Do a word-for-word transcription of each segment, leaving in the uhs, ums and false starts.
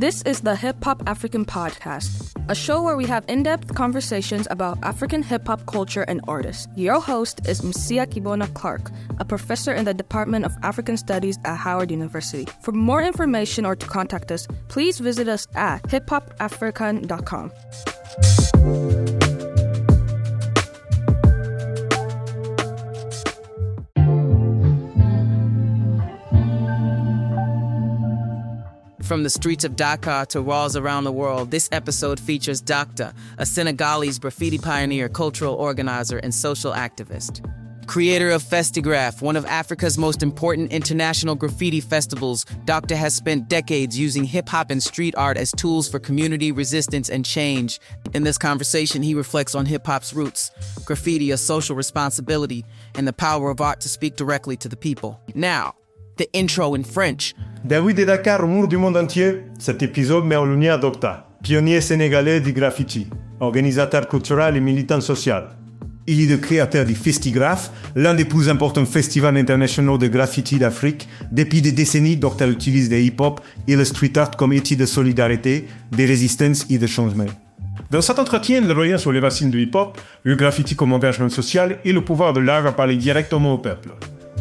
This is the Hip Hop African Podcast, a show where we have in-depth conversations about African hip-hop culture and artists. Your host is Msia Kibona Clark, a professor in the Department of African Studies at Howard University. For more information or to contact us, please visit us at hip hop african dot com. From the streets of Dakar to walls around the world, this episode features Doctor, a Senegalese graffiti pioneer, cultural organizer, and social activist. Creator of Festigraph, one of Africa's most important international graffiti festivals, Doctor has spent decades using hip-hop and street art as tools for community resistance and change. In this conversation, he reflects on hip-hop's roots, graffiti, a social responsibility, and the power of art to speak directly to the people. Now, the intro in French. David de Dakar, amour du monde entier, cet épisode met en lumière Docta, pionnier sénégalais du graffiti, organisateur culturel et militant social. Il est le créateur du Festigraph, l'un des plus importants festivals internationaux de graffiti d'Afrique. Depuis des décennies, Docta utilise le hip-hop et le street art comme outil de solidarité, de résistance et de changement. Dans cet entretien, il revient sur les racines du hip-hop, le graffiti comme engagement social et le pouvoir de l'art à parler directement au peuple.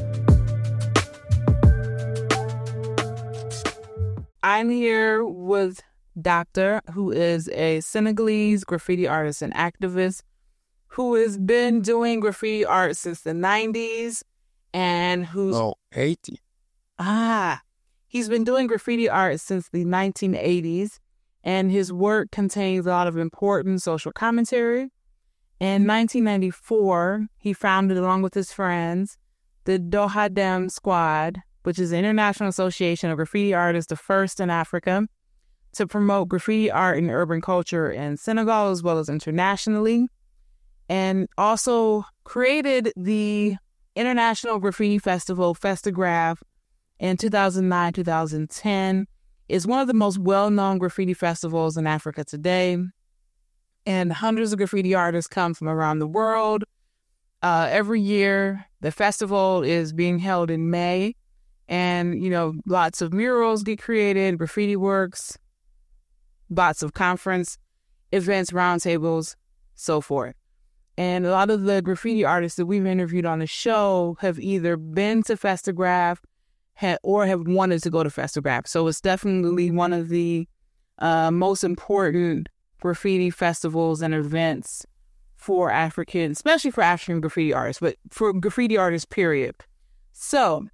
I'm here with Doctor, who is a Senegalese graffiti artist and activist who has been doing graffiti art since the nineties and who's... Oh, eighty. Ah, he's been doing graffiti art since the nineteen eighties, and his work contains a lot of important social commentary. In nineteen ninety-four, he founded, along with his friends, the Dohadem Squad, which is the International Association of Graffiti Artists, the first in Africa, to promote graffiti art and urban culture in Senegal as well as internationally, and also created the International Graffiti Festival, Festigraph, in two thousand nine, two thousand ten. It's one of the most well-known graffiti festivals in Africa today, and hundreds of graffiti artists come from around the world. Uh, every year, the festival is being held in May. And, you know, lots of murals get created, graffiti works, lots of conference events, roundtables, so forth. And a lot of the graffiti artists that we've interviewed on the show have either been to Festigraph ha- or have wanted to go to Festigraph. So it's definitely one of the uh, most important graffiti festivals and events for African, especially for African graffiti artists, but for graffiti artists, period. So...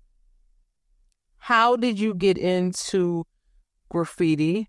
how did you get into graffiti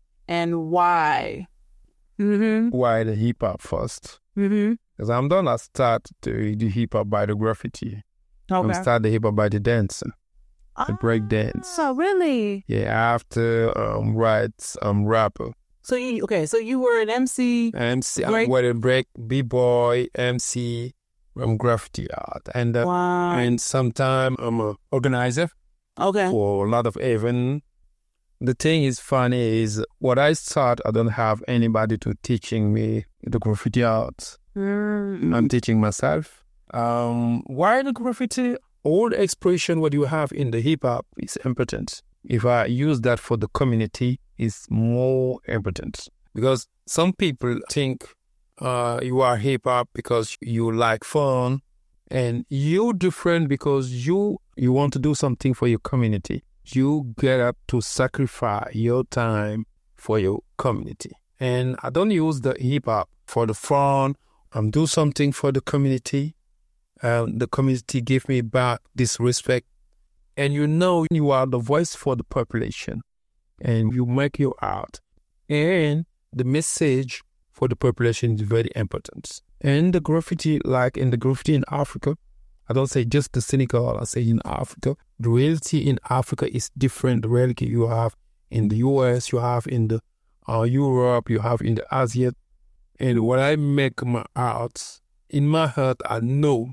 and why? Mm-hmm. Why the hip hop first? Mm-hmm. Because I'm done. I start to do hip hop by the graffiti. Okay. I start the hip hop by the dancing, the break dance. Oh, really? Yeah, after um write um rapper. So you okay? So you were an M C. M C, break? I'm with a break b boy M C, um graffiti art, and uh, wow. and sometime I'm a organizer. Okay. For a lot of events. The thing is funny is what I start, I don't have anybody to teaching me the graffiti art. Mm. I'm teaching myself. Um, why the graffiti? All the expression what you have in the hip hop is important. If I use that for the community, it's more important. Because some people think uh, you are hip hop because you like fun, and you different because you you want to do something for your community. You get up to sacrifice your time for your community. And I don't use the hip-hop for the fun. I'm do something for the community. Um, the community give me back this respect. And you know you are the voice for the population. And you make your art. And the message for the population is very important. And the graffiti, like in the graffiti in Africa, I don't say just the Senegal, I say in Africa. The reality in Africa is different. The reality you have in the U S, you have in the uh, Europe, you have in the Asia. And when I make my art, in my heart, I know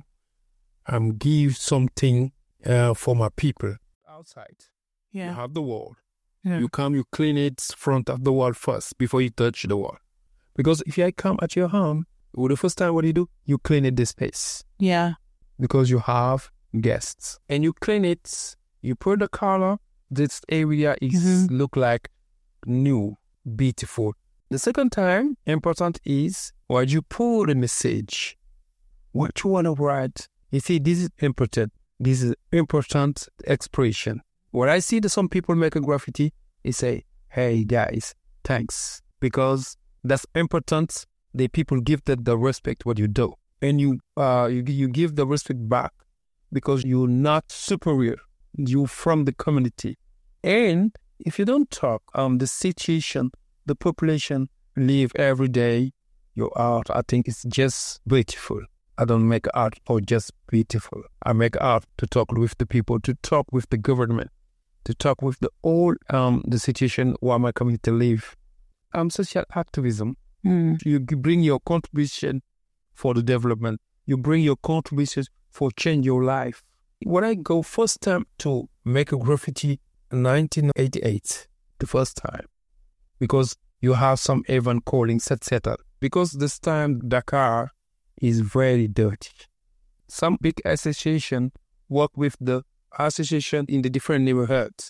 I'm give something uh, for my people. Outside, yeah. You have the wall. Yeah. You come, you clean it front of the wall first before you touch the wall. Because if I come at your home, well, the first time what you do, you clean it the space. Yeah. Because you have guests. And you clean it, you put the color, this area is mm-hmm. look like new, beautiful. The second time, important is what you put a message. What you want to write. You see, this is important. This is important expression. When I see that some people make a graffiti, they say, hey guys, thanks. Because that's important. The people give that the respect what you do. And you uh you, you give the respect back because you're not superior. You're from the community. And if you don't talk, um the situation, the population live every day, your art, I think it's just beautiful. I don't make art for just beautiful. I make art to talk with the people, to talk with the government, to talk with the all um the situation where my community live. Um, social activism. Mm. You bring your contribution for the development. You bring your contributions for change your life. When I go first time to make a graffiti in nineteen eighty-eight, the first time, because you have some event calling, et cetera. Because this time Dakar is very dirty. Some big association work with the association in the different neighborhoods.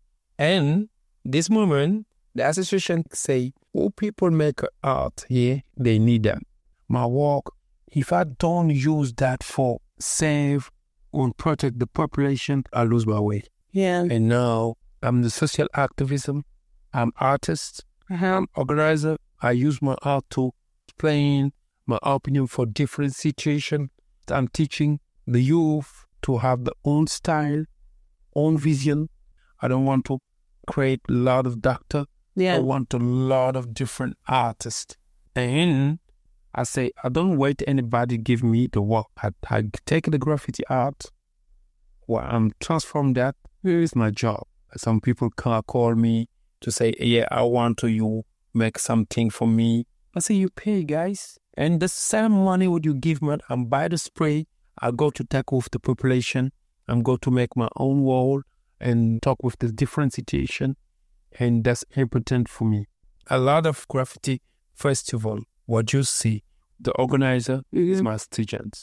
And this moment, the association say, all people make art here, they need that. My work, if I don't use that for save or protect the population, I lose my way. Yeah. And now I'm the social activism. I'm artist. Uh-huh. I'm organizer. I use my art to explain my opinion for different situations. I'm teaching the youth to have their own style, own vision. I don't want to create a lot of doctor. Yeah. I want a lot of different artists. And I say, I don't wait anybody give me the work. I, I take the graffiti art, well, I'm transform that. Here is my job. Some people can call me to say, yeah, I want to you make something for me. I say, you pay, guys. And the same money would you give me, I'm buy the spray, I go to talk with the population, I'm go to make my own wall and talk with the different situation. And that's important for me. A lot of graffiti festival, what you see, the organizer mm-hmm. is my students.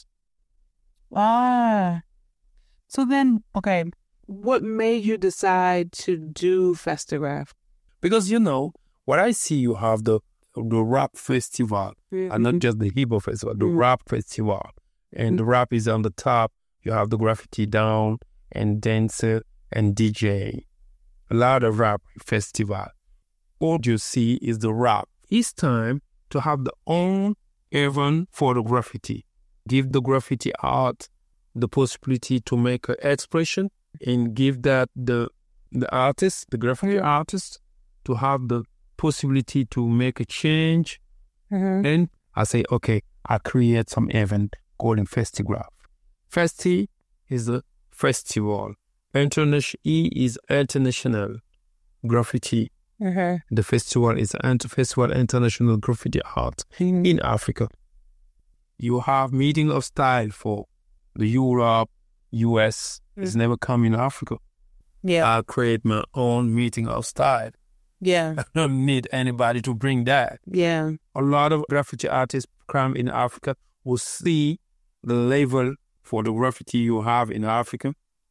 Ah. So then, okay, what made you decide to do Festigraph? Because, you know, what I see, you have the the rap festival, mm-hmm. and not just the hip hop festival, the mm-hmm. rap festival. And mm-hmm. the rap is on the top, you have the graffiti down, and dancer and D J. A lot of rap festival. All you see is the rap. It's time to have the own event for the graffiti. Give the graffiti art the possibility to make an expression and give that the the artist, the graffiti artist, to have the possibility to make a change. Mm-hmm. And I say, okay, I create some event called Festigraph. Festi is a festival. International E is international graffiti. Mm-hmm. The festival is Inter- Festival International Graffiti Art mm-hmm. in Africa. You have meeting of style for the Europe, U S. Mm-hmm. It's never come in Africa. Yeah, I create my own meeting of style. Yeah. I don't need anybody to bring that. Yeah. A lot of graffiti artists come in Africa will see the level for the graffiti you have in Africa.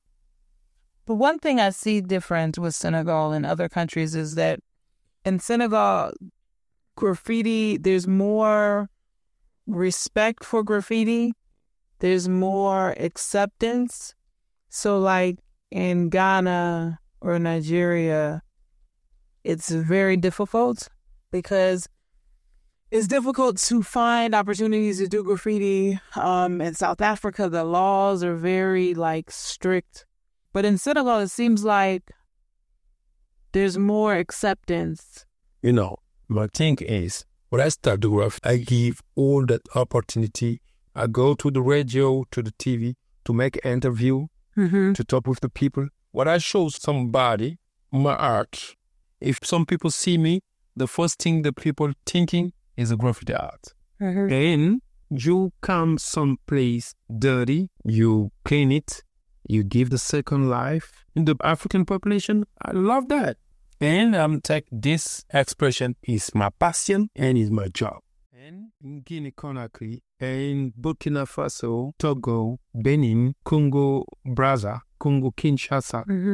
But one thing I see different with Senegal and other countries is that in Senegal, graffiti, there's more respect for graffiti. There's more acceptance. So like in Ghana or Nigeria, it's very difficult because it's difficult to find opportunities to do graffiti. Um, in South Africa, the laws are very like strict. But in Senegal, it seems like there's more acceptance. You know, my thing is, when I start the graffiti, I give all that opportunity. I go to the radio, to the T V, to make an interview, mm-hmm. to talk with the people. When I show somebody my art, if some people see me, the first thing the people thinking is a graffiti art. Mm-hmm. Then you come someplace dirty, you clean it, you give the second life. In the African population, I love that. And I'm take this expression is my passion and is my job. And in Guinea-Conakry, in Burkina Faso, Togo, Benin, Congo, Brazza, Congo, Kinshasa, mm-hmm.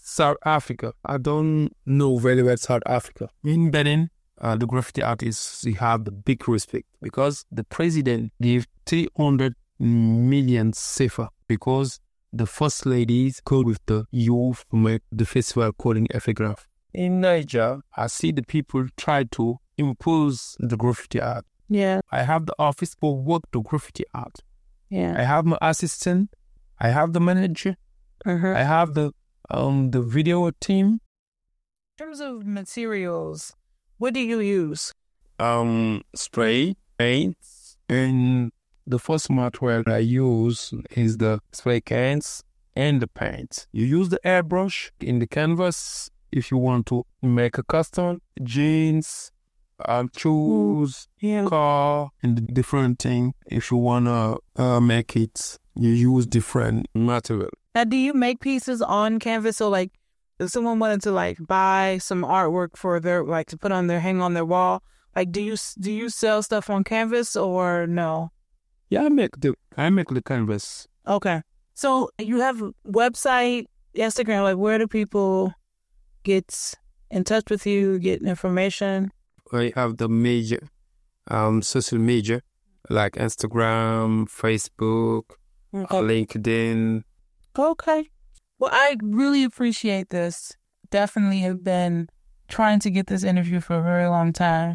South Africa. I don't know very well South Africa. In Benin, uh, the graffiti artists they have the big respect because the president gave three hundred million sefa because the first ladies go with the youth to make the festival calling Epigraph. In Niger, I see the people try to impose the graffiti art. Yeah. I have the office for work the graffiti art. Yeah. I have my assistant. I have the manager. Uh-huh. I have the um the video team. In terms of materials, what do you use? Um, spray, paints, and the first material I use is the spray cans and the paint. You use the airbrush in the canvas if you want to make a custom jeans, um, shoes, Yeah. car, and the different thing. If you wanna uh, make it, you use different material. Now, do you make pieces on canvas? So, like, if someone wanted to like buy some artwork for their like to put on their hang on their wall, like, do you do you sell stuff on canvas or no? Yeah, I make the I make the canvas. Okay, so you have a website, Instagram. Like, where do people get in touch with you, get information? I have the major um social media like Instagram, Facebook, Okay. LinkedIn. Okay. Well, I really appreciate this. Definitely have been trying to get this interview for a very long time.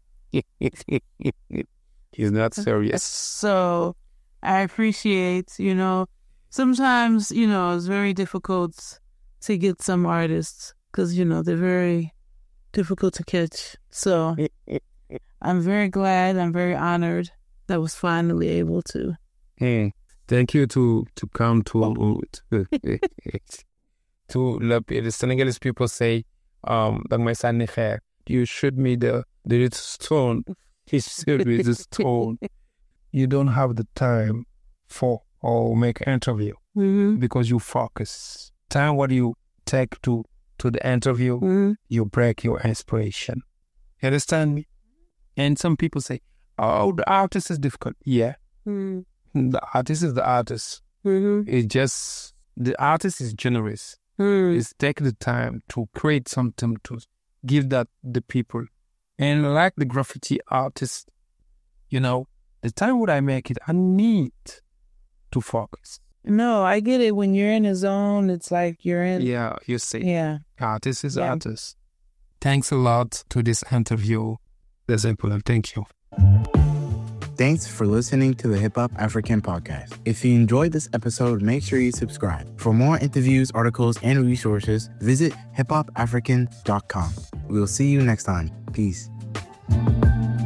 He's not serious. So I appreciate, you know, sometimes, you know, it's very difficult to get some artists because, you know, they're very difficult to catch. So I'm very glad, I'm very honored that I was finally able to. Hey, thank you to to come to to, to the, the Senegalese people say, um, that my son hair. You showed me the the little stone. He showed me the stone. You don't have the time for or make interview Mm-hmm. because you focus. Time what you take to to the interview, Mm-hmm. you break your inspiration. You understand me? And some people say, "Oh, the artist is difficult." Yeah, Mm-hmm. the artist is the artist. Mm-hmm. It's just the artist is generous. Mm-hmm. It's take the time to create something to give that the people. And like the graffiti artist, you know, the time would I make it, I need to focus. No, I get it. When you're in a zone, it's like you're in. Yeah, you see, Yeah. artist is Yeah. artist. Thanks a lot to this interview. That's important. Thank you. Thanks for listening to the Hip Hop African Podcast. If you enjoyed this episode, make sure you subscribe. For more interviews, articles, and resources, visit hip hop african dot com. We'll see you next time. Peace.